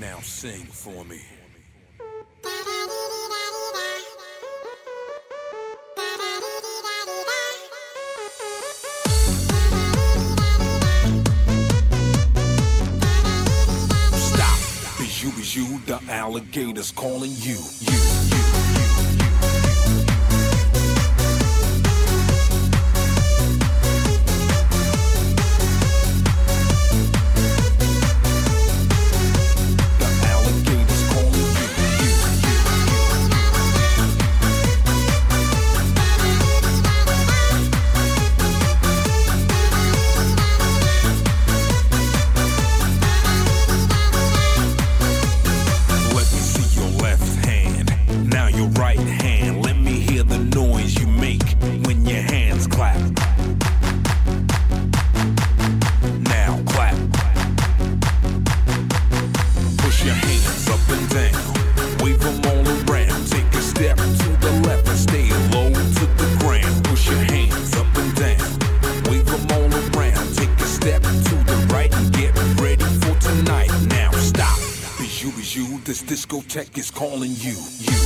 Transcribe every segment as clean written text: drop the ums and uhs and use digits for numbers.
Now sing for me. Stop. Is you, the alligators calling you. Right hand, let me hear the noise you make when your hands clap. Now clap. Push your hands up and down, wave them all around. Take a step to the left and stay low to the ground. Push your hands up and down, wave them all around. Take a step to the right and get ready for tonight. Now stop. Is you, this discotheque is calling you.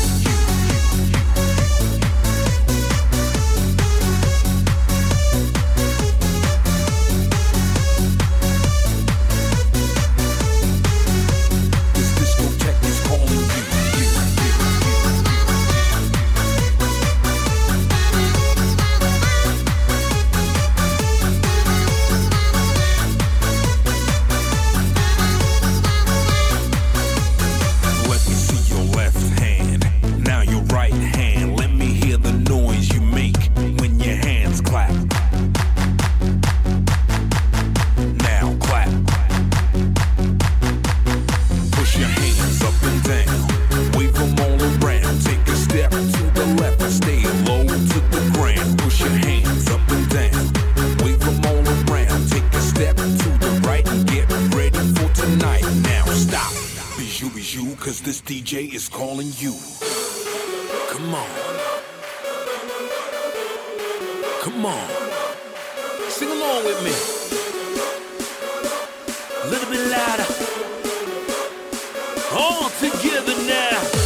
Cause this DJ is calling you. Come on. Come on. Sing along with me. A little bit louder. All together now.